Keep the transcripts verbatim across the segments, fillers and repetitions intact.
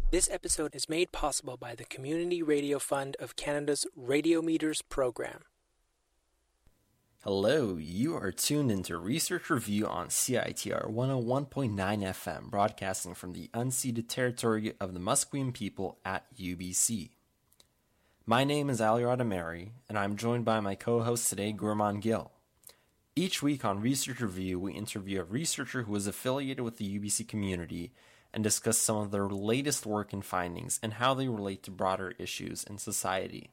This episode is made possible by the Community Radio Fund of Canada's Radiometers program. Hello, you are tuned into Research Review on C I T R one oh one point nine F M, broadcasting from the unceded territory of the Musqueam people at U B C. My name is Ali Radamari, and I'm joined by my co-host today, Gurman Gill. Each week on Research Review, we interview a researcher who is affiliated with the U B C community and discuss some of their latest work and findings and how they relate to broader issues in society.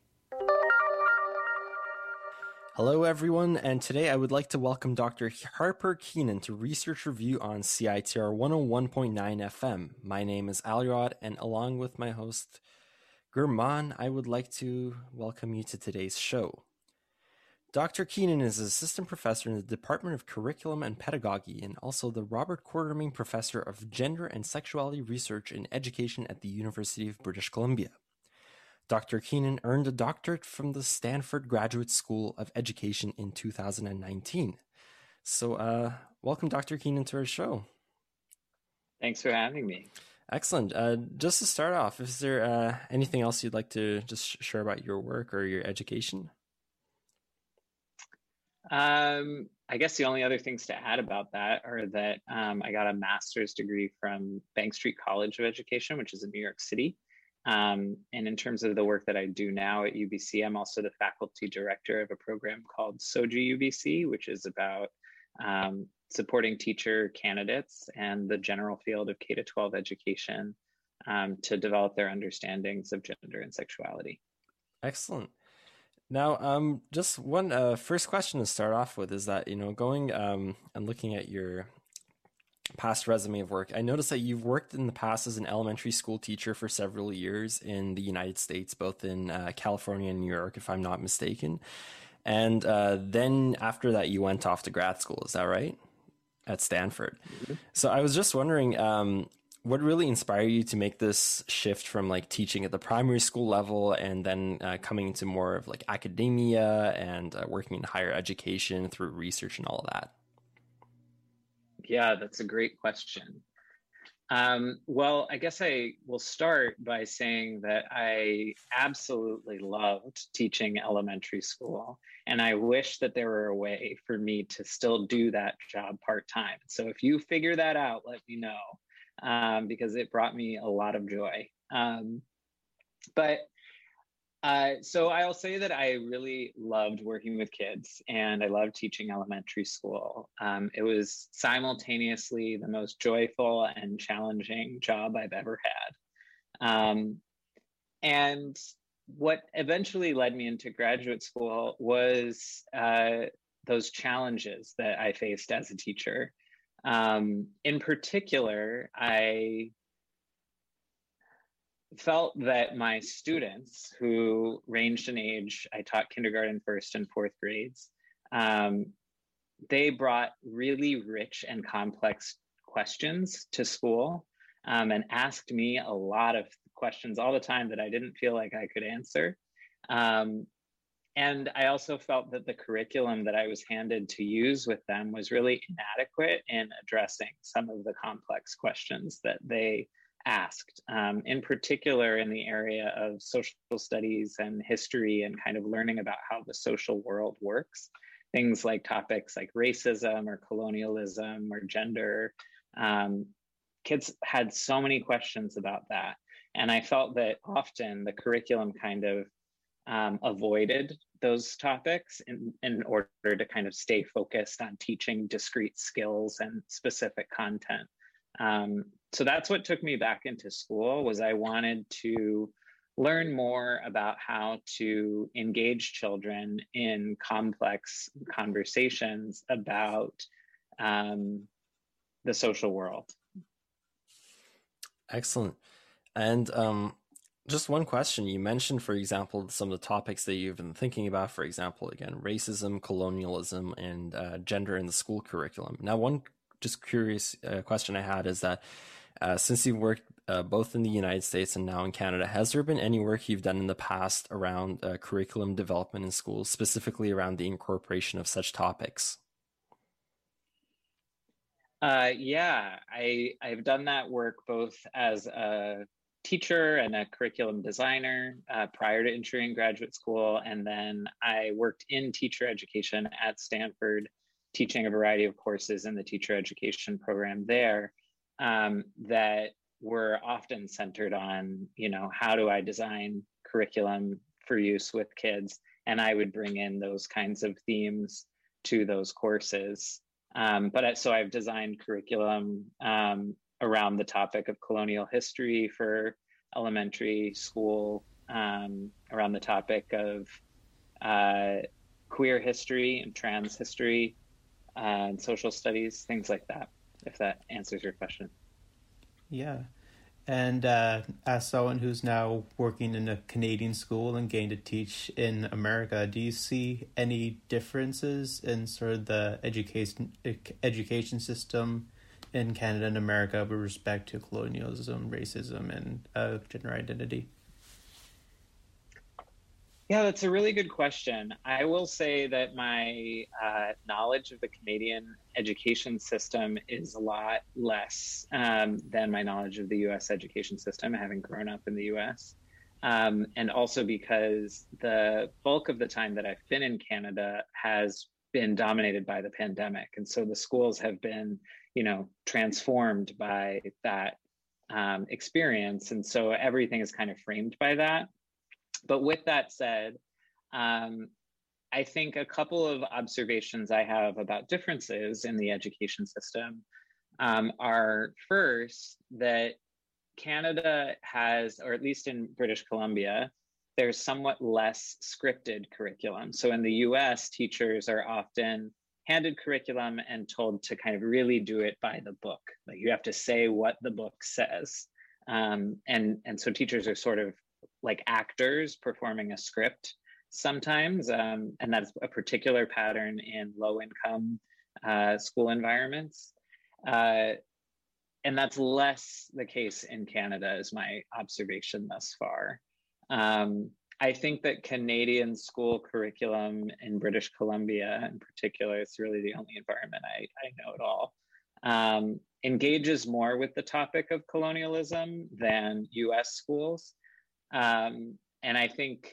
Hello everyone, and today I would like to welcome Doctor Harper Keenan to Research Review on C I T R one oh one point nine F M. My name is Alirod, and along with my host Gurman, I would like to welcome you to today's show. Doctor Keenan is Assistant Professor in the Department of Curriculum and Pedagogy and also the Robert Quartermaine Professor of Gender and Sexuality Research in Education at the University of British Columbia. Doctor Keenan earned a doctorate from the Stanford Graduate School of Education in two thousand nineteen. So, uh, welcome, Doctor Keenan, to our show. Thanks for having me. Excellent. Uh, just to start off, is there uh, anything else you'd like to just share about your work or your education? Um, I guess the only other things to add about that are that um, I got a master's degree from Bank Street College of Education, which is in New York City. Um, and in terms of the work that I do now at U B C, I'm also the faculty director of a program called SOJI U B C, which is about um, supporting teacher candidates and the general field of K to twelve education um, to develop their understandings of gender and sexuality. Excellent. Now, um, just one uh, first question to start off with is that, you know, going um, and looking at your past resume of work, I noticed that you've worked in the past as an elementary school teacher for several years in the United States, both in uh, California and New York, if I'm not mistaken. And uh, then after that, you went off to grad school. Is that right? At Stanford. Mm-hmm. So I was just wondering, um, what really inspired you to make this shift from like teaching at the primary school level and then uh, coming into more of like academia and uh, working in higher education through research and all of that? Yeah, that's a great question. Um, well, I guess I will start by saying that I absolutely loved teaching elementary school, and I wish that there were a way for me to still do that job part-time. So if you figure that out, let me know. Um, because it brought me a lot of joy. Um, but uh, so I'll say that I really loved working with kids and I loved teaching elementary school. Um, it was simultaneously the most joyful and challenging job I've ever had. Um, and what eventually led me into graduate school was uh, those challenges that I faced as a teacher. Um, in particular, I felt that my students who ranged in age, I taught kindergarten, first and fourth grades, um, they brought really rich and complex questions to school um, and asked me a lot of questions all the time that I didn't feel like I could answer. Um, And I also felt that the curriculum that I was handed to use with them was really inadequate in addressing some of the complex questions that they asked, um, in particular in the area of social studies and history and kind of learning about how the social world works. Things like topics like racism or colonialism or gender. Um, kids had so many questions about that. And I felt that often the curriculum kind of Um, avoided those topics in, in order to kind of stay focused on teaching discrete skills and specific content. Um, so that's what took me back into school, was I wanted to learn more about how to engage children in complex conversations about um, the social world. Excellent. And um just one question. You mentioned, for example, some of the topics that you've been thinking about, for example, again, racism, colonialism, and uh, gender in the school curriculum. Now, one just curious uh, question I had is that uh, since you've worked uh, both in the United States and now in Canada, has there been any work you've done in the past around uh, curriculum development in schools, specifically around the incorporation of such topics? Uh, yeah, I, I've done that work both as a teacher and a curriculum designer uh, prior to entering graduate school. And then I worked in teacher education at Stanford, teaching a variety of courses in the teacher education program there um, that were often centered on, you know, how do I design curriculum for use with kids? And I would bring in those kinds of themes to those courses. Um, but I, so I've designed curriculum um, around the topic of colonial history for elementary school, um, around the topic of uh, queer history and trans history uh, and social studies, things like that, if that answers your question. Yeah. And uh, as someone who's now working in a Canadian school and getting to teach in America, do you see any differences in sort of the education education system in Canada and America with respect to colonialism, racism, and uh, gender identity? Yeah, that's a really good question. I will say that my uh, knowledge of the Canadian education system is a lot less um, than my knowledge of the U S education system, having grown up in the U S. Um, and also because the bulk of the time that I've been in Canada has been dominated by the pandemic. And so the schools have been, you know, transformed by that um, experience. And so everything is kind of framed by that. But with that said, um, I think a couple of observations I have about differences in the education system um, are first that Canada has, or at least in British Columbia, there's somewhat less scripted curriculum. So in the U S, teachers are often handed curriculum and told to kind of really do it by the book. Like you have to say what the book says. Um, and, and so teachers are sort of like actors performing a script sometimes, um, and that's a particular pattern in low-income uh, school environments. Uh, and that's less the case in Canada, is my observation thus far. Um, I think that Canadian school curriculum in British Columbia in particular, it's really the only environment I, I know at all, um, engages more with the topic of colonialism than U S schools. Um, and I think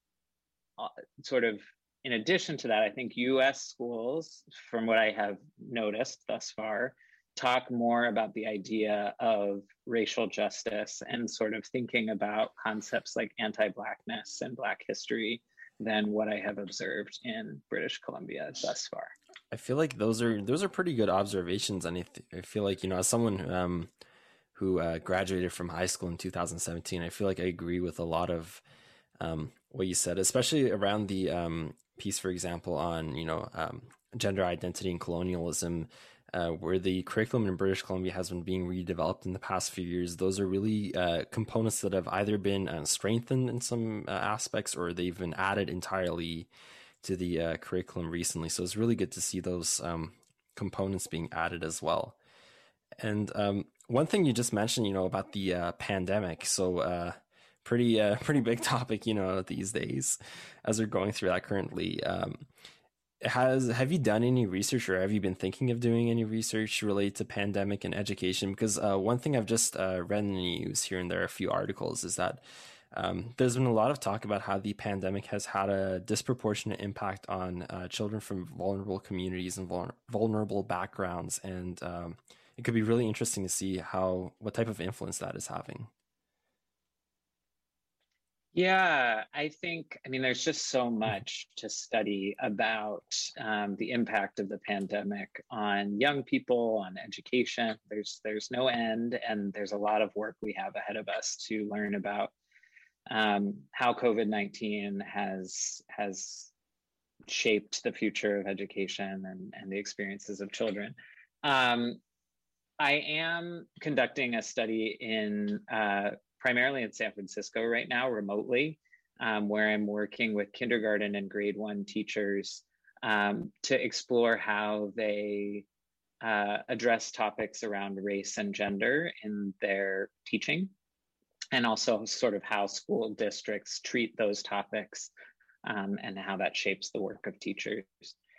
uh, sort of in addition to that, I think U S schools, from what I have noticed thus far, talk more about the idea of racial justice and sort of thinking about concepts like anti-Blackness and Black history than what I have observed in British Columbia thus far. I feel like those are those are pretty good observations. And I, th- I feel like, you know, as someone um, who uh, graduated from high school in two thousand seventeen, I feel like I agree with a lot of um, what you said, especially around the um, piece, for example, on, you know, um, gender identity and colonialism, uh, where the curriculum in British Columbia has been being redeveloped in the past few years. Those are really uh, components that have either been uh, strengthened in some uh, aspects, or they've been added entirely to the uh, curriculum recently. So it's really good to see those um, components being added as well. And um, one thing you just mentioned, you know, about the uh, pandemic. So uh, pretty, uh, pretty big topic, you know, these days as we're going through that currently. Um, has have you done any research, or have you been thinking of doing any research related to pandemic and education? Because uh, one thing I've just uh, read in the news here and there, a few articles, is that Um, there's been a lot of talk about how the pandemic has had a disproportionate impact on uh, children from vulnerable communities and vul- vulnerable backgrounds. And um, it could be really interesting to see how, what type of influence that is having. Yeah, I think, I mean, there's just so much to study about um, the impact of the pandemic on young people, on education. There's, there's no end, and there's a lot of work we have ahead of us to learn about Um, how COVID nineteen has has shaped the future of education and, and the experiences of children. Um, I am conducting a study in uh, primarily in San Francisco right now, remotely, um, where I'm working with kindergarten and grade one teachers um, to explore how they uh, address topics around race and gender in their teaching, and also sort of how school districts treat those topics um, and how that shapes the work of teachers.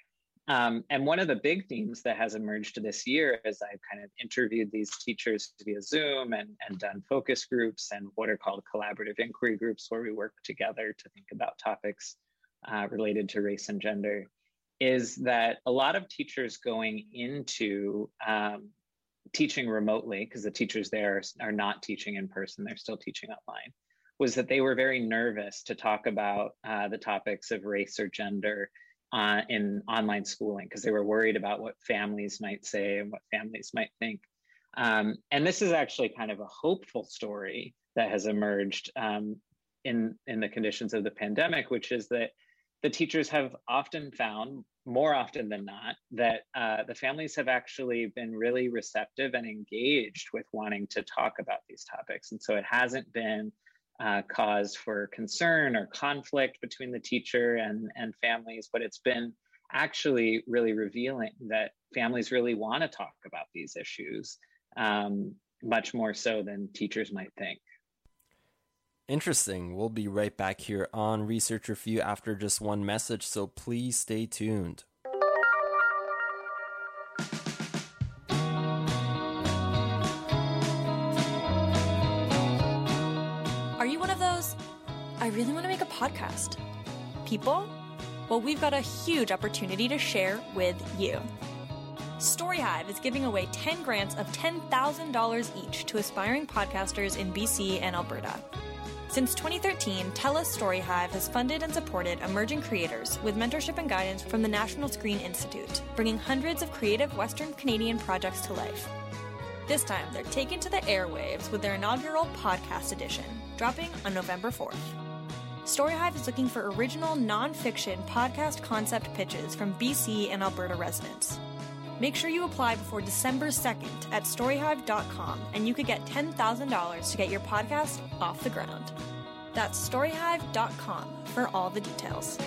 Um, and one of the big themes that has emerged this year as I've kind of interviewed these teachers via Zoom and, and done focus groups and what are called collaborative inquiry groups, where we work together to think about topics uh, related to race and gender, is that a lot of teachers going into um, teaching remotely, because the teachers there are, are not teaching in person, they're still teaching online, was that they were very nervous to talk about uh, the topics of race or gender Uh, in online schooling, because they were worried about what families might say and what families might think. Um, and this is actually kind of a hopeful story that has emerged um, in, in the conditions of the pandemic, which is that the teachers have often found, more often than not, that uh, the families have actually been really receptive and engaged with wanting to talk about these topics. And so it hasn't been Uh, cause for concern or conflict between the teacher and, and families, but it's been actually really revealing that families really want to talk about these issues, um, much more so than teachers might think. Interesting. We'll be right back here on Research Review after just one message, so please stay tuned. I really want to make a podcast. People? Well, we've got a huge opportunity to share with you. StoryHive is giving away ten grants of ten thousand dollars each to aspiring podcasters in B C and Alberta. Since twenty thirteen, TELUS StoryHive has funded and supported emerging creators with mentorship and guidance from the National Screen Institute, bringing hundreds of creative Western Canadian projects to life. This time, they're taken to the airwaves with their inaugural podcast edition, dropping on November fourth. StoryHive is looking for original, non-fiction podcast concept pitches from B C and Alberta residents. Make sure you apply before December second at storyhive dot com, and you could get ten thousand dollars to get your podcast off the ground. That's storyhive dot com for all the details.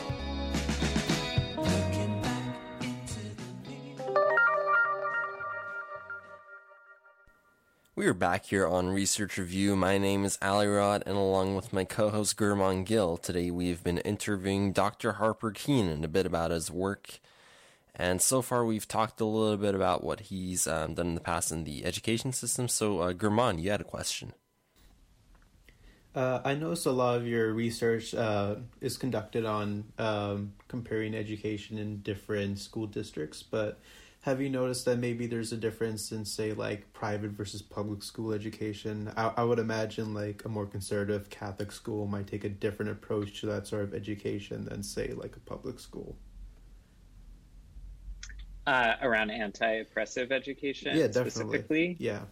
We are back here on Research Review. My name is Ali Rod, and along with my co-host Gurman Gill, today we've been interviewing Doctor Harper Keenan a bit about his work. And so far we've talked a little bit about what he's um, done in the past in the education system. So uh, Gurman, you had a question. Uh, I noticed a lot of your research uh, is conducted on um, comparing education in different school districts, but have you noticed that maybe there's a difference in, say, like private versus public school education? I, I would imagine like a more conservative Catholic school might take a different approach to that sort of education than, say, like a public school. Uh, around anti-oppressive education, yeah, definitely. Specifically? Yeah.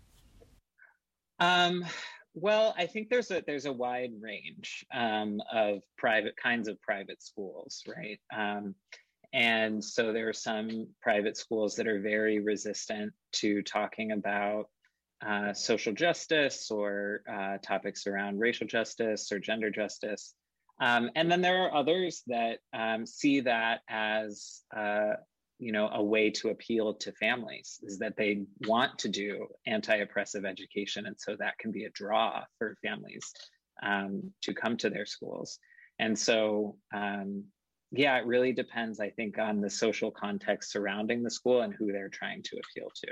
Um, well, I think there's a there's a wide range um, of private kinds of private schools, right? Um, And so there are some private schools that are very resistant to talking about uh, social justice or uh, topics around racial justice or gender justice. Um, and then there are others that um, see that as, uh, you know, a way to appeal to families, is that they want to do anti-oppressive education. And so that can be a draw for families um, to come to their schools. And so, um, yeah, it really depends, I think, on the social context surrounding the school and who they're trying to appeal to.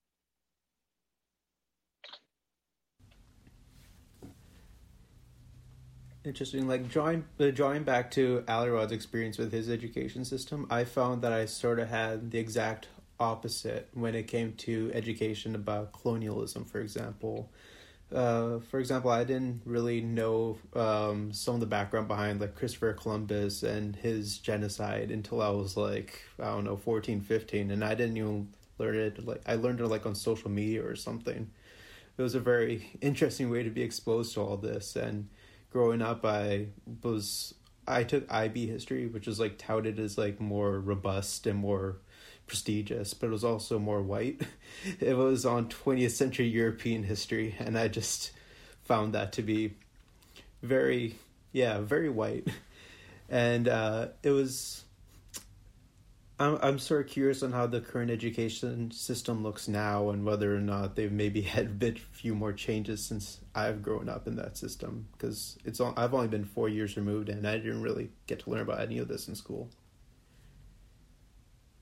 Interesting. Like drawing, uh, drawing back to Ali Rod's experience with his education system, I found that I sort of had the exact opposite when it came to education about colonialism, for example. Uh, for example, I didn't really know um, some of the background behind like Christopher Columbus and his genocide until I was like, I don't know, fourteen, fifteen, and I didn't even learn it. Like I learned it like on social media or something. It was a very interesting way to be exposed to all this. And growing up, I was I took I B history, which is like touted as like more robust and more prestigious, but it was also more white. It was on twentieth century European history, and I just found that to be very, yeah, very white. And uh, it was, I'm, I'm sort of curious on how the current education system looks now and whether or not they've maybe had a bit few more changes since I've grown up in that system, because it's all, I've only been four years removed and I didn't really get to learn about any of this in school.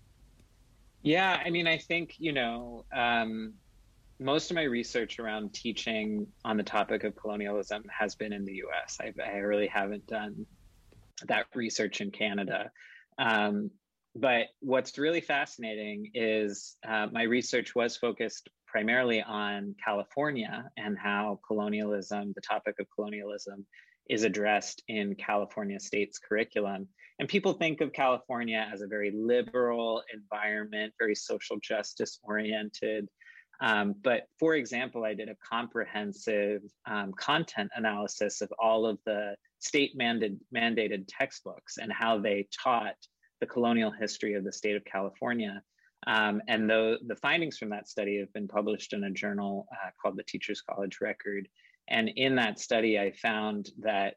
Yeah, I mean, I think, you know, um, most of my research around teaching on the topic of colonialism has been in the U S. I, I really haven't done that research in Canada. Um, but what's really fascinating is uh, my research was focused primarily on California and how colonialism, the topic of colonialism, is addressed in California state's curriculum. And people think of California as a very liberal environment, very social justice oriented. Um, but for example, I did a comprehensive um, content analysis of all of the state mandated, mandated textbooks and how they taught the colonial history of the state of California. Um, and the, the findings from that study have been published in a journal uh, called the Teachers College Record. And in that study, I found that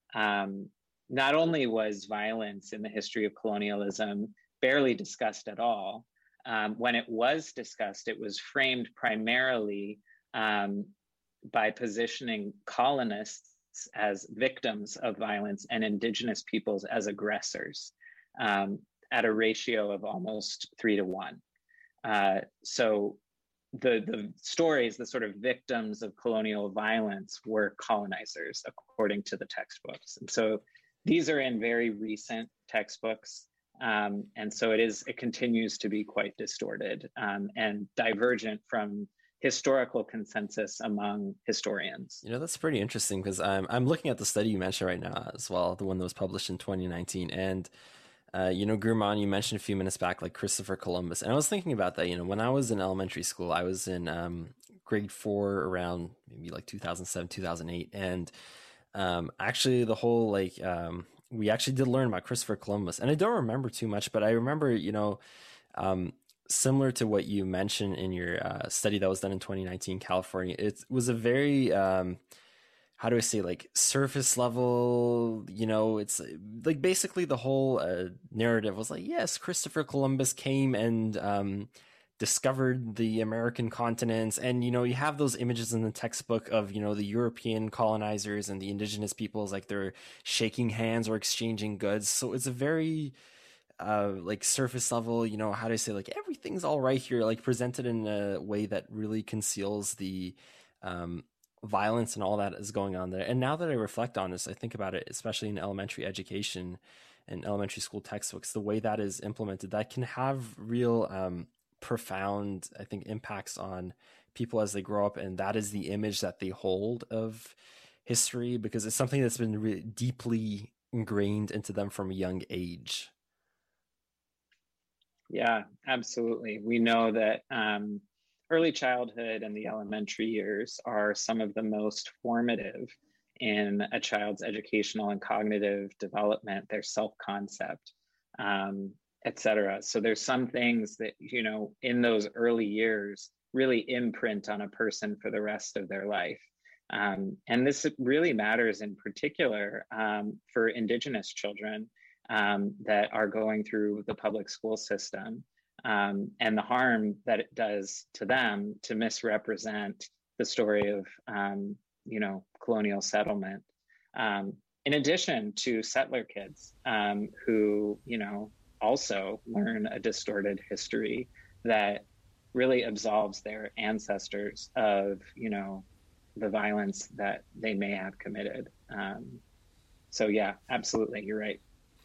um, not only was violence in the history of colonialism barely discussed at all, um, when it was discussed, it was framed primarily um, by positioning colonists as victims of violence and indigenous peoples as aggressors um, at a ratio of almost three to one. Uh, so the, the stories, the sort of victims of colonial violence were colonizers, according to the textbooks. And so these are in very recent textbooks. Um, and so it is, it continues to be quite distorted um, and divergent from historical consensus among historians. You know, that's pretty interesting because I'm, I'm looking at the study you mentioned right now as well, the one that was published in twenty nineteen. And, uh, you know, Gurman, you mentioned a few minutes back, like Christopher Columbus. And I was thinking about that, you know, when I was in elementary school, I was in um, grade four around maybe like two thousand seven, two thousand eight. And um, actually the whole like, um, we actually did learn about Christopher Columbus. And I don't remember too much, but I remember, you know, um, similar to what you mentioned in your uh, study that was done in twenty nineteen, California, it was a very, um, how do I say, like surface level, you know, it's like basically the whole uh, narrative was like, yes, Christopher Columbus came and um, discovered the American continents. And, you know, you have those images in the textbook of, you know, the European colonizers and the indigenous peoples, like they're shaking hands or exchanging goods. So it's a very, uh like surface level, you know, how do I say, like everything's all right here, like presented in a way that really conceals the um violence and all that is going on there. And now that I reflect on this, I think about it, especially in elementary education and elementary school textbooks, the way that is implemented, that can have real um profound, I think, impacts on people as they grow up. And that is the image that they hold of history, because it's something that's been really deeply ingrained into them from a young age. Yeah, absolutely. We know that um, early childhood and the elementary years are some of the most formative in a child's educational and cognitive development, their self-concept, um, et cetera. So there's some things that, you know, in those early years really imprint on a person for the rest of their life. Um, and this really matters in particular um, for Indigenous children Um, that are going through the public school system um, and the harm that it does to them to misrepresent the story of, um, you know, colonial settlement. Um, in addition to settler kids um, who, you know, also learn a distorted history that really absolves their ancestors of, you know, the violence that they may have committed. Um, so yeah, absolutely, you're right.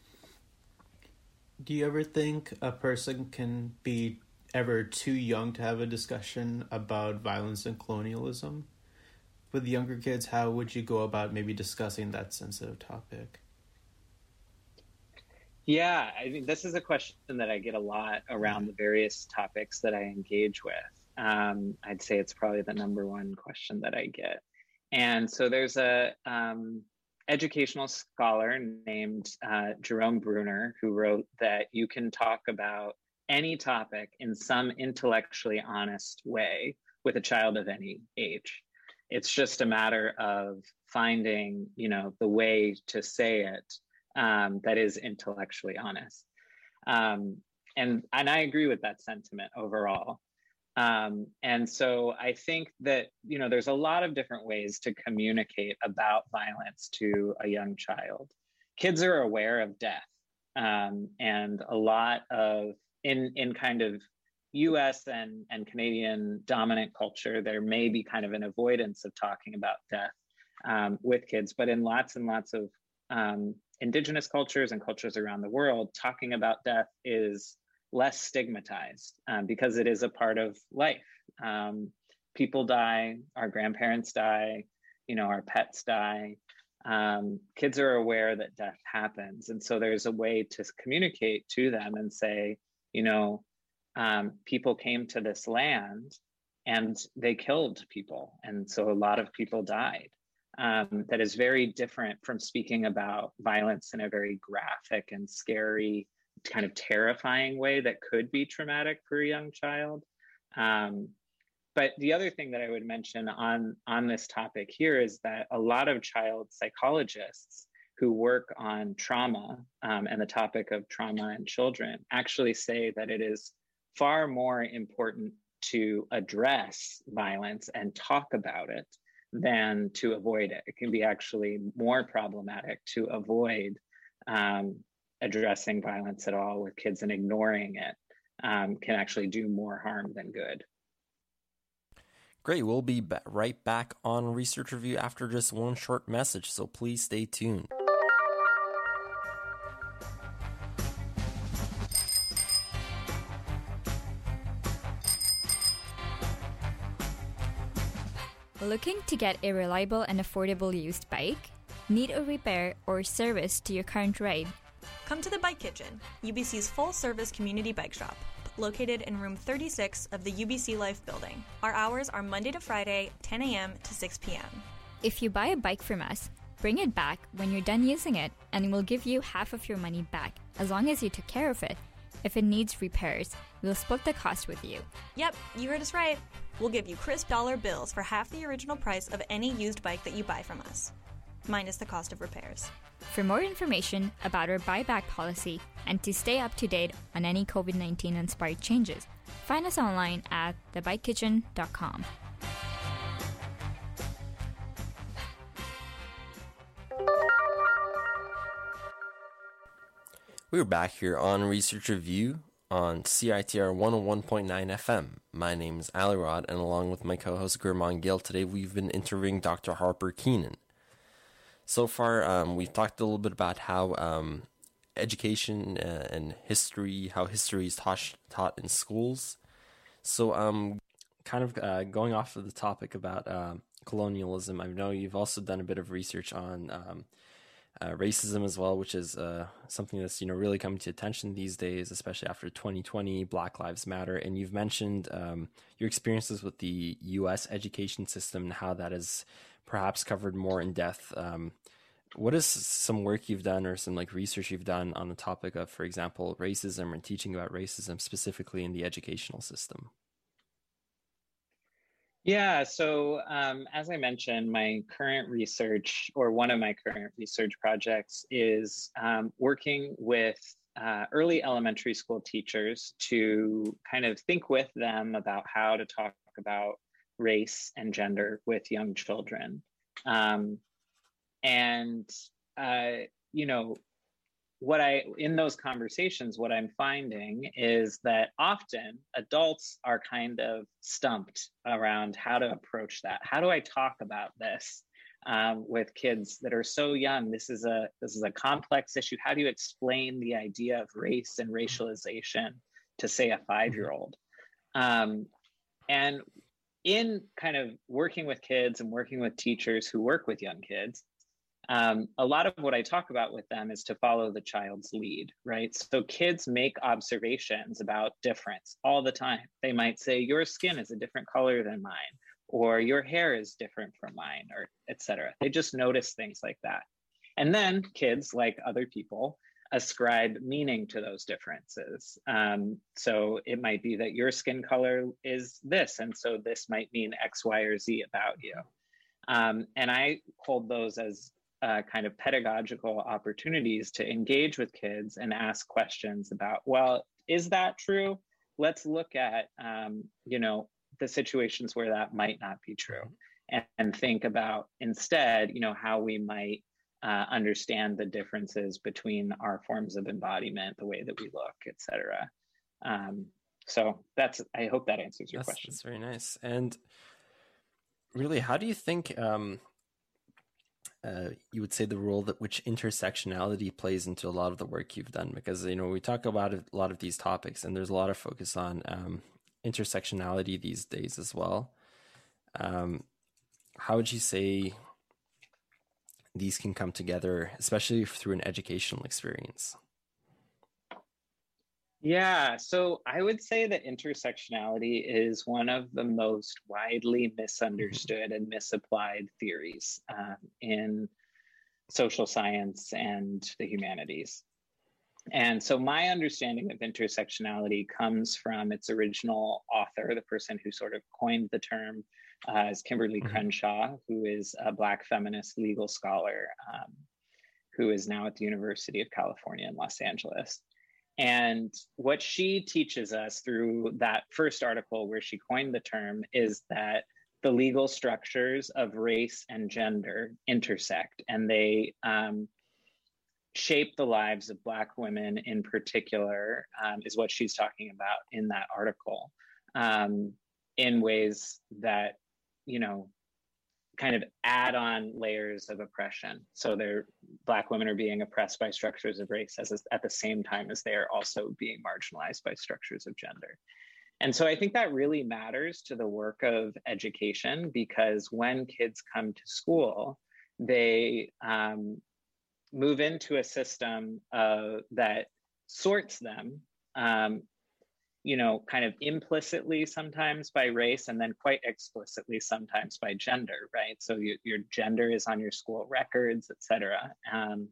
Do you ever think a person can be ever too young to have a discussion about violence and colonialism? With younger kids, how would you go about maybe discussing that sensitive topic? Yeah, I mean, this is a question that I get a lot around the various topics that I engage with. Um, I'd say it's probably the number one question that I get. And so there's a... Um, educational scholar named uh, Jerome Bruner, who wrote that you can talk about any topic in some intellectually honest way with a child of any age. It's just a matter of finding, you know, the way to say it um, that is intellectually honest. Um, and, and I agree with that sentiment overall. Um, and so I think that, you know, there's a lot of different ways to communicate about violence to a young child. Kids are aware of death um, and a lot of, in, in kind of U S and, and Canadian dominant culture, there may be kind of an avoidance of talking about death um, with kids, but in lots and lots of um, indigenous cultures and cultures around the world, talking about death is less stigmatized um, because it is a part of life. Um, people die, our grandparents die, you know, our pets die. Um, kids are aware that death happens. And so there's a way to communicate to them and say, you know, um, people came to this land and they killed people. And so a lot of people died. Um, that is very different from speaking about violence in a very graphic and scary, kind of terrifying way that could be traumatic for a young child. Um, but the other thing that I would mention on, on this topic here is that a lot of child psychologists who work on trauma um, and the topic of trauma in children actually say that it is far more important to address violence and talk about it than to avoid it. It can be actually more problematic to avoid um, addressing violence at all with kids, and ignoring it um, can actually do more harm than good. Great. We'll be ba- right back on Research Review after just one short message, so please stay tuned. Looking to get a reliable and affordable used bike? Need a repair or service to your current ride? Come to the Bike Kitchen, U B C's full-service community bike shop, located in room thirty-six of the U B C Life building. Our hours are Monday to Friday, ten a.m. to six p.m. If you buy a bike from us, bring it back when you're done using it, and we'll give you half of your money back, as long as you took care of it. If it needs repairs, we'll split the cost with you. Yep, you heard us right. We'll give you crisp dollar bills for half the original price of any used bike that you buy from us, minus the cost of repairs. For more information about our buyback policy and to stay up to date on any COVID nineteen inspired changes, find us online at the bike kitchen dot com. We're back here on Research Review on C I T R one oh one point nine F M. My name is Ali Rod, and along with my co-host Gurman Gill, today we've been interviewing Doctor Harper Keenan. So far, um, we've talked a little bit about how um, education uh, and history, how history is taught, taught in schools. So um, kind of uh, going off of the topic about uh, colonialism, I know you've also done a bit of research on um, Uh, racism as well, which is uh, something that's, you know, really coming to attention these days, especially after twenty twenty, Black Lives Matter. And you've mentioned um, your experiences with the U S education system and how that is perhaps covered more in depth. Um, what is some work you've done or some like research you've done on the topic of, for example, racism, or teaching about racism specifically in the educational system? Yeah, so um, as I mentioned, my current research, or one of my current research projects, is um, working with uh, early elementary school teachers to kind of think with them about how to talk about race and gender with young children. Um, and, uh, you know, what I, in those conversations, what I'm finding is that often adults are kind of stumped around how to approach that. How do I talk about this um, with kids that are so young? This is a this is a complex issue. How do you explain the idea of race and racialization to, say, a five-year-old? Um, and in kind of working with kids and working with teachers who work with young kids, Um, a lot of what I talk about with them is to follow the child's lead, right? So kids make observations about difference all the time. They might say, your skin is a different color than mine, or your hair is different from mine, or et cetera. They just notice things like that. And then kids, like other people, ascribe meaning to those differences. Um, so it might be that your skin color is this, and so this might mean X, Y, or Z about you. Um, and I hold those as uh, kind of pedagogical opportunities to engage with kids and ask questions about, well, is that true? Let's look at, um, you know, the situations where that might not be true, and, and think about instead, you know, how we might uh, understand the differences between our forms of embodiment, the way that we look, et cetera. Um, So that's, I hope that answers your that's, question. That's very nice. And really, how do you think um, uh, you would say the role that which intersectionality plays into a lot of the work you've done? Because, you know, we talk about a lot of these topics and there's a lot of focus on um, intersectionality these days as well. Um, how would you say these can come together, especially through an educational experience? Yeah, so I would say that intersectionality is one of the most widely misunderstood and misapplied theories um, in social science and the humanities. And so my understanding of intersectionality comes from its original author, the person who sort of coined the term, uh, is Kimberly mm-hmm. Crenshaw, who is a Black feminist legal scholar um, who is now at the University of California in Los Angeles. And what she teaches us through that first article where she coined the term is that the legal structures of race and gender intersect, and they um, shape the lives of Black women in particular, um, is what she's talking about in that article, um, in ways that, you know, kind of add on layers of oppression. So they're, Black women are being oppressed by structures of race as, at the same time as they are also being marginalized by structures of gender. And so I think that really matters to the work of education, because when kids come to school, they um, move into a system uh, that sorts them, um, you know, kind of implicitly sometimes by race, and then quite explicitly sometimes by gender, right? So you, your gender is on your school records, et cetera. Um,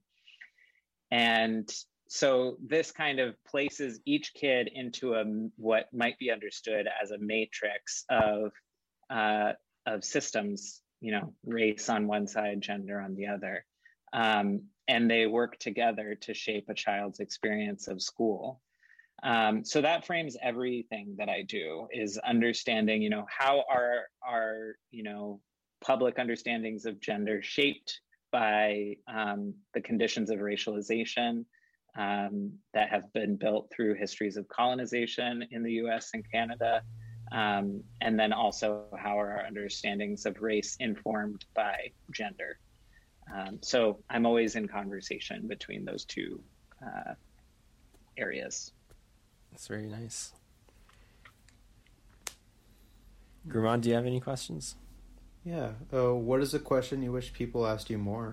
and so this kind of places each kid into a what might be understood as a matrix of uh, of systems, you know, race on one side, gender on the other. Um, and they work together to shape a child's experience of school. Um, so that frames everything that I do, is understanding, you know, how are our, you know, public understandings of gender shaped by um, the conditions of racialization um, that have been built through histories of colonization in the U S and Canada. Um, and then also how are our understandings of race informed by gender. Um, so I'm always in conversation between those two uh, areas. That's very nice. Gurman, do you have any questions? Yeah. Uh, what is a question you wish people asked you more?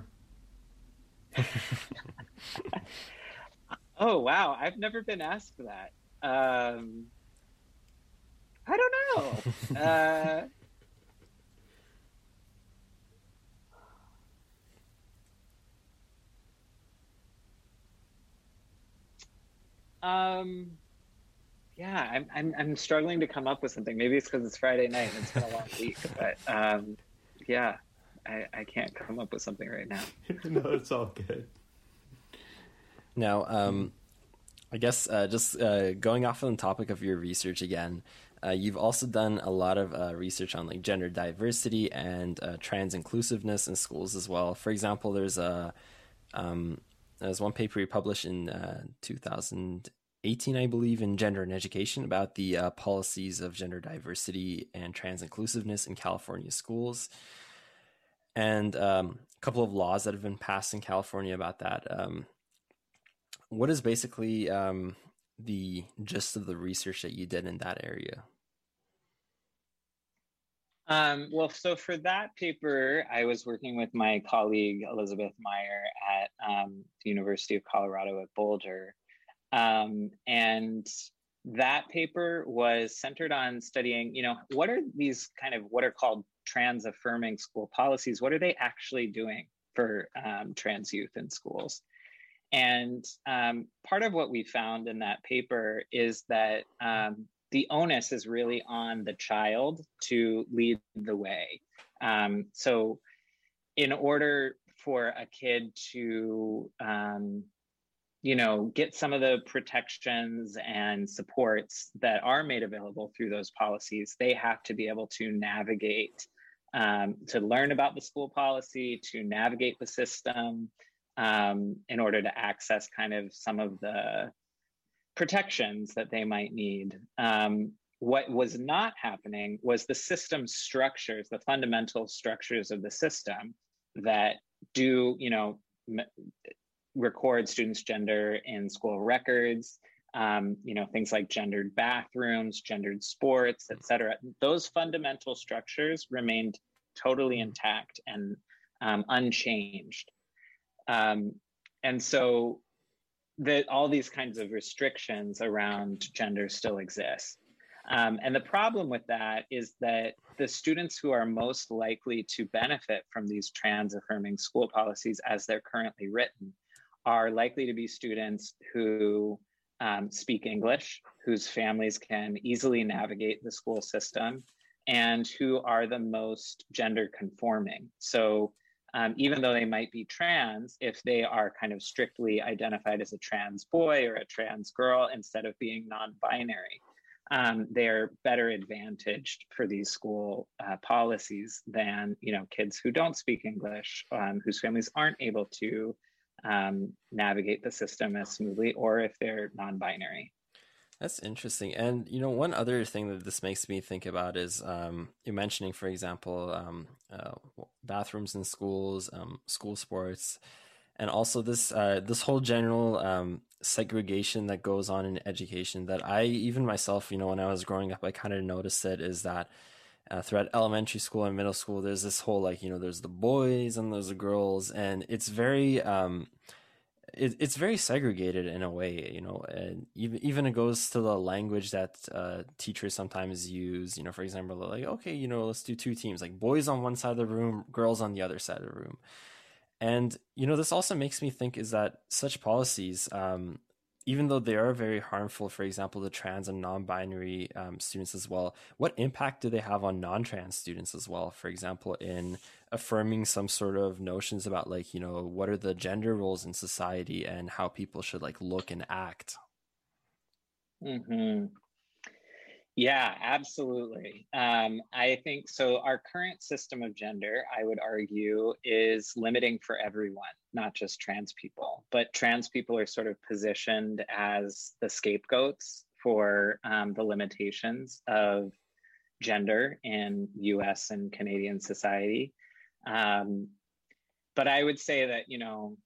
Oh, wow. I've never been asked that. Um, I don't know. uh, um, yeah, I'm, I'm, I'm struggling to come up with something. Maybe it's because it's Friday night and it's been a long week, but um, yeah, I, I can't come up with something right now. No, it's all good. Now, um, I guess uh, just uh, going off on the topic of your research again, uh, you've also done a lot of uh, research on like gender diversity and uh, trans inclusiveness in schools as well. For example, there's a um, there's one paper you published in uh, two thousand eighteen, I believe, in Gender and Education about the uh, policies of gender diversity and trans inclusiveness in California schools, and um, a couple of laws that have been passed in California about that. Um, what is basically um, the gist of the research that you did in that area? Um, well, so for that paper, I was working with my colleague, Elizabeth Meyer, at um, the University of Colorado at Boulder. Um, and that paper was centered on studying, you know, what are these kind of what are called trans affirming school policies? What are they actually doing for um, trans youth in schools? And um, part of what we found in that paper is that um, the onus is really on the child to lead the way. Um, so in order for a kid to, um, you know, get some of the protections and supports that are made available through those policies, they have to be able to navigate, um, to learn about the school policy, to navigate the system, um, in order to access kind of some of the protections that they might need. Um, what was not happening was the system structures, the fundamental structures of the system that do, you know, m- record students' gender in school records, um, you know, things like gendered bathrooms, gendered sports, et cetera. Those fundamental structures remained totally intact and um, unchanged. Um, and so that all these kinds of restrictions around gender still exist. Um, and the problem with that is that the students who are most likely to benefit from these trans-affirming school policies as they're currently written are likely to be students who um, speak English, whose families can easily navigate the school system, and who are the most gender conforming. So um, even though they might be trans, if they are kind of strictly identified as a trans boy or a trans girl instead of being non-binary, um, they're better advantaged for these school uh, policies than, you know, kids who don't speak English, um, whose families aren't able to um, navigate the system as smoothly, or if they're non-binary. That's interesting. And, you know, one other thing that this makes me think about is um, you're mentioning, for example, um, uh, bathrooms in schools, um, school sports, and also this uh, this whole general um, segregation that goes on in education that I, even myself, you know, when I was growing up, I kind of noticed it is that uh, throughout elementary school and middle school, there's this whole, like, you know, there's the boys and there's the girls, and it's very... Um, It, it's very segregated in a way, you know, and even even it goes to the language that uh, teachers sometimes use. You know, for example, like, okay, you know, let's do two teams, like boys on one side of the room, girls on the other side of the room. And, you know, this also makes me think is that such policies, um, even though they are very harmful, for example, the trans and non-binary um, students as well, what impact do they have on non-trans students as well? For example, in affirming some sort of notions about, like, you know, what are the gender roles in society and how people should, like, look and act? Mm-hmm. Yeah, absolutely. Um, I think so. Our current system of gender, I would argue, is limiting for everyone, not just trans people. But trans people are sort of positioned as the scapegoats for um, the limitations of gender in U S and Canadian society. Um, but I would say that, you know,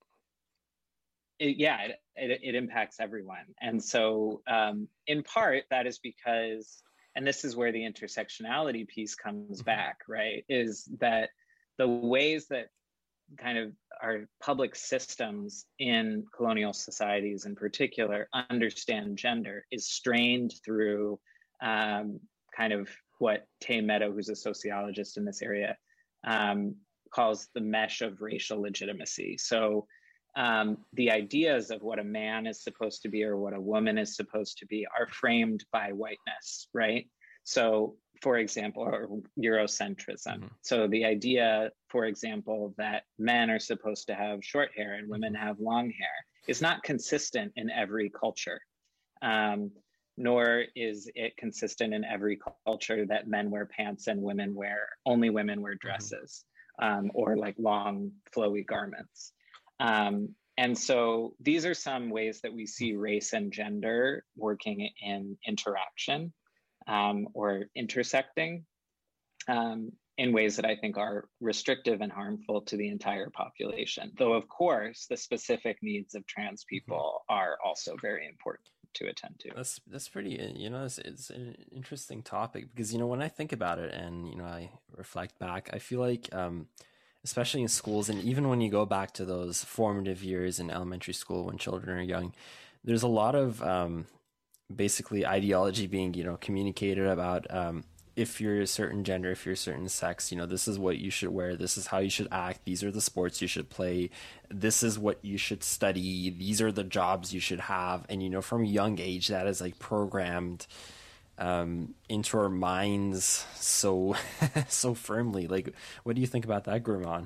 It, yeah, it, it, it impacts everyone. And so um, in part, that is because, and this is where the intersectionality piece comes back, right, is that the ways that kind of our public systems in colonial societies in particular understand gender is strained through um, kind of what Tay Meadow, who's a sociologist in this area, um, calls the mesh of racial legitimacy. So Um, the ideas of what a man is supposed to be or what a woman is supposed to be are framed by whiteness, right? So, for example, or Eurocentrism. Mm-hmm. So the idea, for example, that men are supposed to have short hair and women have long hair is not consistent in every culture, um, nor is it consistent in every culture that men wear pants and women wear, only women wear dresses, mm-hmm. um, or like long, flowy garments. Um, and so these are some ways that we see race and gender working in interaction um, or intersecting um, in ways that I think are restrictive and harmful to the entire population. Though, of course, the specific needs of trans people are also very important to attend to. That's that's pretty, you know, it's, it's an interesting topic because, you know, when I think about it and, you know, I reflect back, I feel like um, especially in schools, and even when you go back to those formative years in elementary school when children are young, there's a lot of um, basically ideology being, you know, communicated about um, if you're a certain gender, if you're a certain sex, you know, this is what you should wear, this is how you should act, these are the sports you should play, this is what you should study, these are the jobs you should have. And, you know, from a young age, that is like programmed Um, into our minds so so firmly. Like, what do you think about that, Gurman?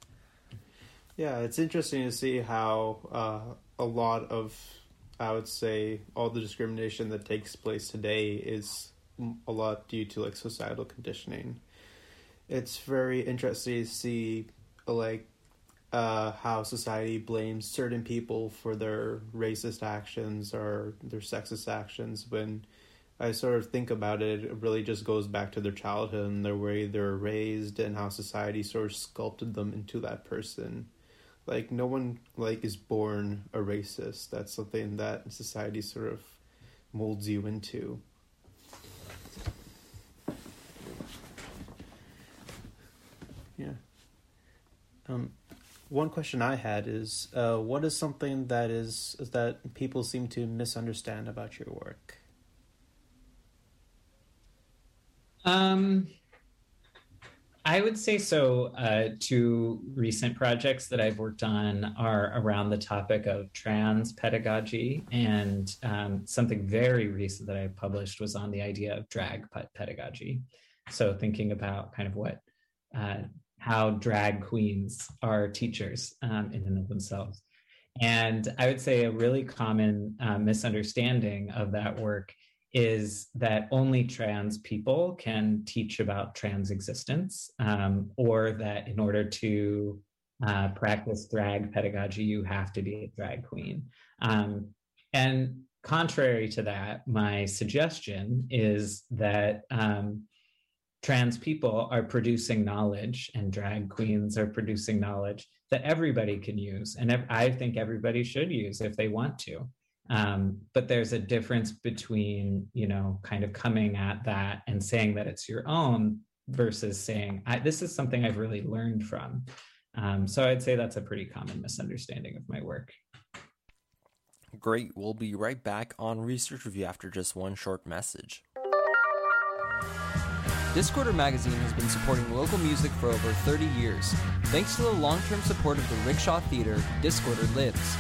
Yeah, it's interesting to see how uh, a lot of, I would say, all the discrimination that takes place today is a lot due to like societal conditioning. It's very interesting to see like uh, how society blames certain people for their racist actions or their sexist actions. When I sort of think about it, it really just goes back to their childhood and the way they're raised and how society sort of sculpted them into that person. Like, no one, like, is born a racist. That's something that society sort of molds you into. Yeah. Um, one question I had is, uh, what is something that is, is that people seem to misunderstand about your work? Um, I would say so. Uh, two recent projects that I've worked on are around the topic of trans pedagogy, and um, something very recent that I published was on the idea of drag pedagogy. So thinking about kind of what, uh, how drag queens are teachers um, in and of themselves. And I would say a really common uh, misunderstanding of that work is that only trans people can teach about trans existence, um, or that in order to uh, practice drag pedagogy, you have to be a drag queen. Um, and contrary to that, my suggestion is that um, trans people are producing knowledge and drag queens are producing knowledge that everybody can use. And I think everybody should use if they want to. Um, but there's a difference between, you know, kind of coming at that and saying that it's your own versus saying, I, this is something I've really learned from. Um, so I'd say that's a pretty common misunderstanding of my work. Great. We'll be right back on Research Review after just one short message. Discorder Magazine has been supporting local music for over thirty years. Thanks to the long-term support of the Rickshaw Theater, Discorder lives.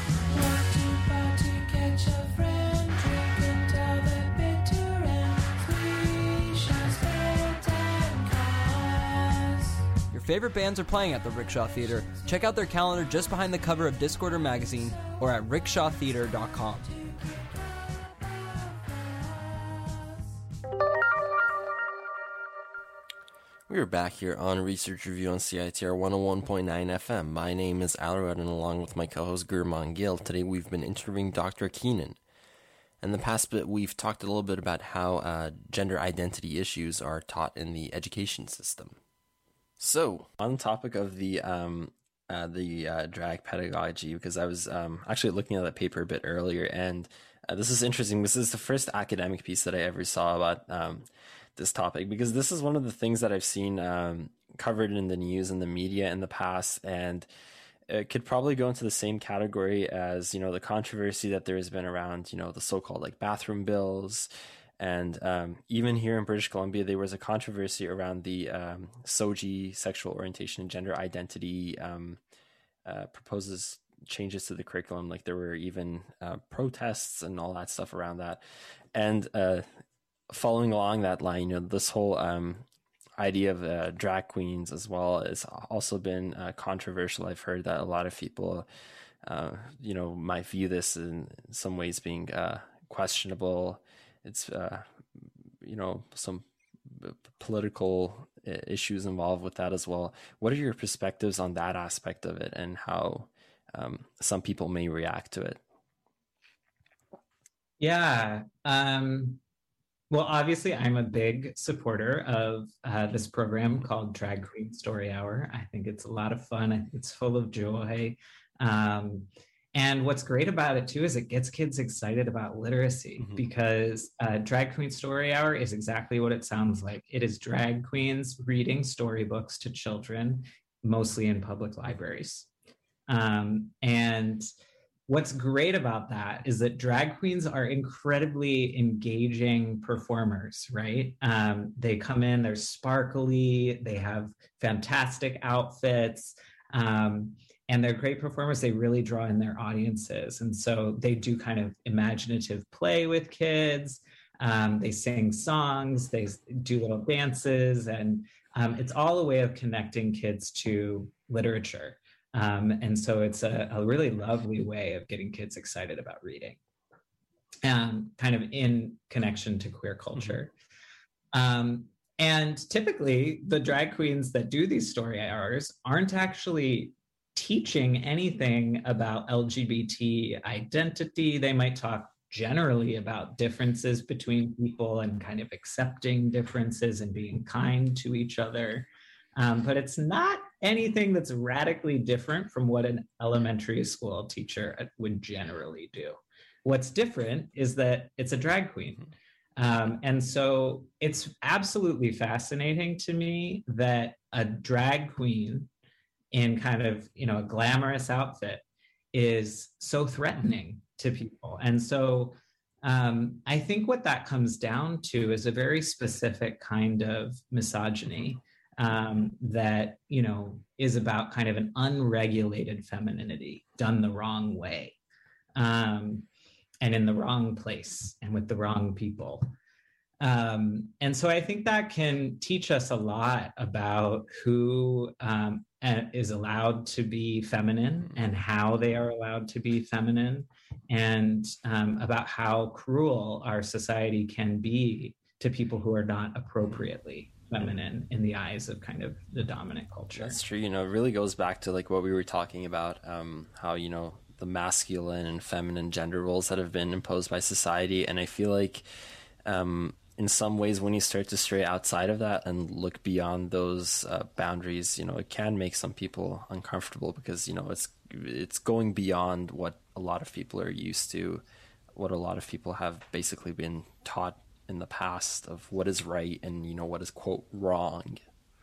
Your favorite bands are playing at the Rickshaw Theater. Check out their calendar just behind the cover of Discorder Magazine or at rickshaw theater dot com. We are back here on Research Review on C I T R one oh one point nine F M. My name is Alrod, and along with my co-host Gurman Gill, today we've been interviewing Doctor Keenan. In the past bit, we've talked a little bit about how uh, gender identity issues are taught in the education system. So, on the topic of the um, uh, the uh, drag pedagogy, because I was um, actually looking at that paper a bit earlier, and uh, this is interesting. This is the first academic piece that I ever saw about um, this topic, because this is one of the things that I've seen um, covered in the news and the media in the past, and it could probably go into the same category as, you know, the controversy that there has been around, you know, the so-called like bathroom bills. And um, even here in British Columbia, there was a controversy around the um, S O G I, sexual orientation and gender identity, um, uh, proposes changes to the curriculum. Like there were even uh, protests and all that stuff around that. And uh, following along that line, you know, this whole um, idea of uh, drag queens as well has also been uh, controversial. I've heard that a lot of people, uh, you know, might view this in some ways being uh, questionable. It's, uh, you know, some political issues involved with that as well. What are your perspectives on that aspect of it and how um, some people may react to it? Yeah. Um, well, obviously, I'm a big supporter of uh, this program called Drag Queen Story Hour. I think it's a lot of fun. I think it's full of joy. Um, And what's great about it, too, is it gets kids excited about literacy, mm-hmm. because uh, Drag Queen Story Hour is exactly what it sounds like. It is drag queens reading storybooks to children, mostly in public libraries. Um, and what's great about that is that drag queens are incredibly engaging performers, right? Um, they come in, they're sparkly, they have fantastic outfits, um, and they're great performers. They really draw in their audiences. And so they do kind of imaginative play with kids. Um, they sing songs, they do little dances, and um, it's all a way of connecting kids to literature. Um, and so it's a, a really lovely way of getting kids excited about reading, um, kind of in connection to queer culture. Mm-hmm. Um, and typically the drag queens that do these story hours aren't actually teaching anything about L G B T identity. They might talk generally about differences between people and kind of accepting differences and being kind to each other. Um, but it's not anything that's radically different from what an elementary school teacher would generally do. What's different is that it's a drag queen. Um, and so it's absolutely fascinating to me that a drag queen in kind of, you know, a glamorous outfit is so threatening to people. And so um, I think what that comes down to is a very specific kind of misogyny um, that, you know, is about kind of an unregulated femininity done the wrong way. Um, and in the wrong place and with the wrong people. Um, and so I think that can teach us a lot about who um, is allowed to be feminine and how they are allowed to be feminine, and um, about how cruel our society can be to people who are not appropriately feminine in the eyes of kind of the dominant culture. That's true. You know, it really goes back to like what we were talking about, um, how, you know, the masculine and feminine gender roles that have been imposed by society. And I feel like um, in some ways, when you start to stray outside of that and look beyond those uh, boundaries, you know, it can make some people uncomfortable because, you know, it's it's going beyond what a lot of people are used to, what a lot of people have basically been taught in the past of what is right and, you know, what is, quote, wrong.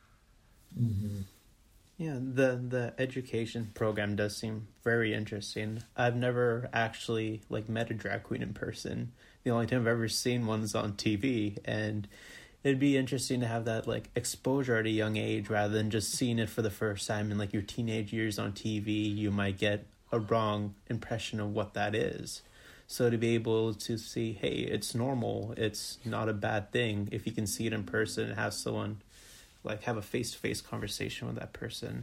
Mm-hmm. Yeah, the the education program does seem very interesting. I've never actually like met a drag queen in person. The only time I've ever seen one is on T V, and it'd be interesting to have that like exposure at a young age rather than just seeing it for the first time in like your teenage years on T V. You might get a wrong impression of what that is. So to be able to see, hey, it's normal, it's not a bad thing if you can see it in person and have someone like have a face-to-face conversation with that person.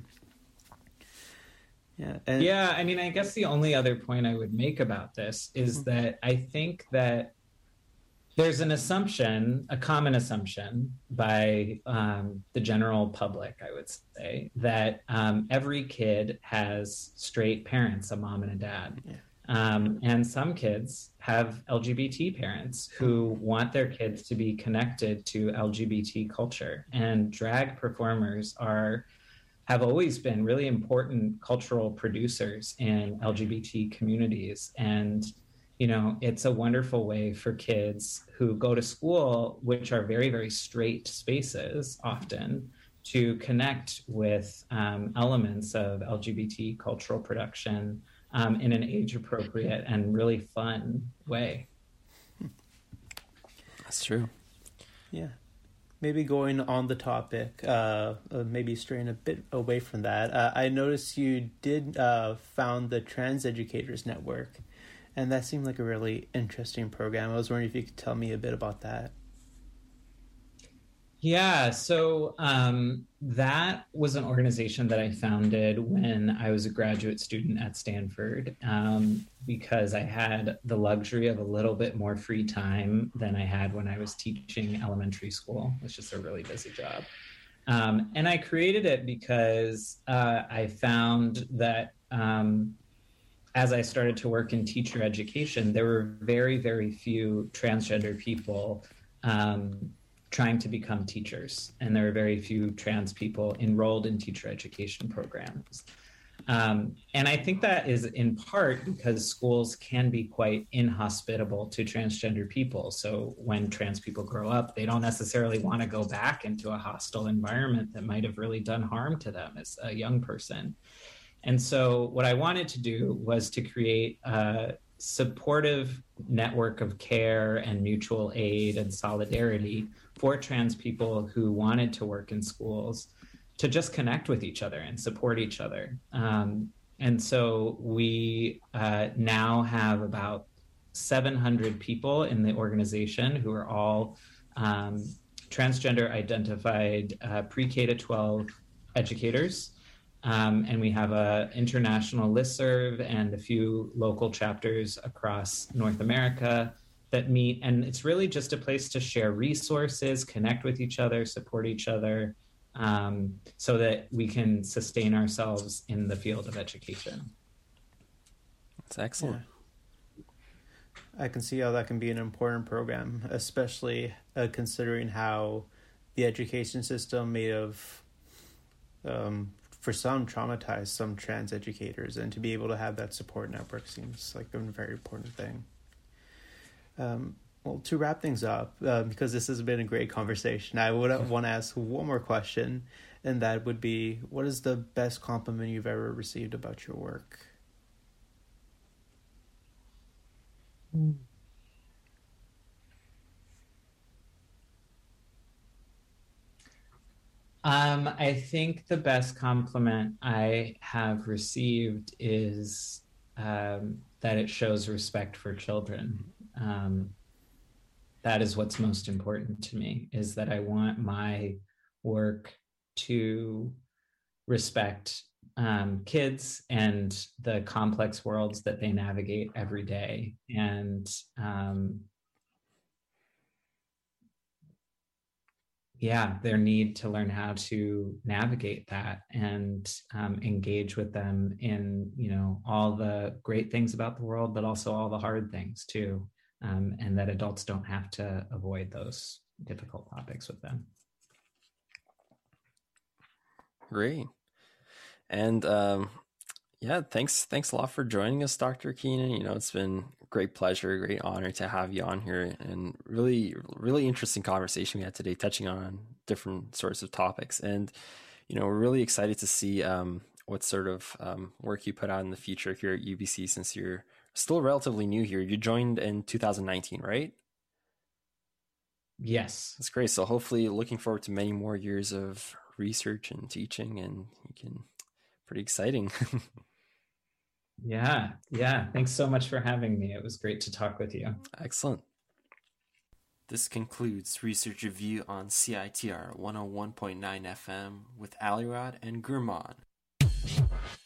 Yeah. And yeah. I mean, I guess the only other point I would make about this is mm-hmm. that I think that there's an assumption, a common assumption by um, the general public, I would say, that um, every kid has straight parents, a mom and a dad. Yeah. Um, and some kids have L G B T parents who want their kids to be connected to L G B T culture. And drag performers are have always been really important cultural producers in L G B T communities. And, you know, it's a wonderful way for kids who go to school, which are very, very straight spaces often, to connect with um, elements of L G B T cultural production Um, in an age-appropriate and really fun way. That's true. Yeah. Maybe going on the topic, uh, uh, maybe straying a bit away from that, uh, I noticed you did uh, found the Trans Educators Network, and that seemed like a really interesting program. I was wondering if you could tell me a bit about that. Yeah, so um, that was an organization that I founded when I was a graduate student at Stanford um, because I had the luxury of a little bit more free time than I had when I was teaching elementary school. It's just a really busy job. Um, and I created it because uh, I found that um, as I started to work in teacher education, there were very, very few transgender people um, trying to become teachers, and there are very few trans people enrolled in teacher education programs. Um, and I think that is in part because schools can be quite inhospitable to transgender people. So when trans people grow up, they don't necessarily want to go back into a hostile environment that might have really done harm to them as a young person. And so what I wanted to do was to create a supportive network of care and mutual aid and solidarity for trans people who wanted to work in schools to just connect with each other and support each other. Um, and so we uh, now have about seven hundred people in the organization who are all um, transgender identified uh, pre-K to twelve educators. Um, and we have an international listserv and a few local chapters across North America that meet. And it's really just a place to share resources, connect with each other, support each other, um, so that we can sustain ourselves in the field of education. That's excellent. Yeah. I can see how that can be an important program, especially uh, considering how the education system may have, um, for some, traumatized some trans educators, and to be able to have that support network seems like a very important thing. Um, well, to wrap things up, uh, because this has been a great conversation, I would want to ask one more question, and that would be, what is the best compliment you've ever received about your work? Um, I think the best compliment I have received is um, that it shows respect for children. Um, that is what's most important to me, is that I want my work to respect um, kids and the complex worlds that they navigate every day. And um, yeah, their need to learn how to navigate that and um, engage with them in, you know, all the great things about the world, but also all the hard things too. Um, and that adults don't have to avoid those difficult topics with them. Great. And um, yeah, thanks. Thanks a lot for joining us, Doctor Keenan. You know, it's been a great pleasure, a great honor to have you on here, and really, really interesting conversation we had today, touching on different sorts of topics. And, you know, we're really excited to see um, what sort of um, work you put out in the future here at U B C, since you're still relatively new here. You joined in two thousand nineteen, right? Yes. That's great. So hopefully looking forward to many more years of research and teaching, and you can, pretty exciting. Yeah. Yeah. Thanks so much for having me. It was great to talk with you. Excellent. This concludes Research Review on C I T R one oh one point nine F M with Alirad and Gurman.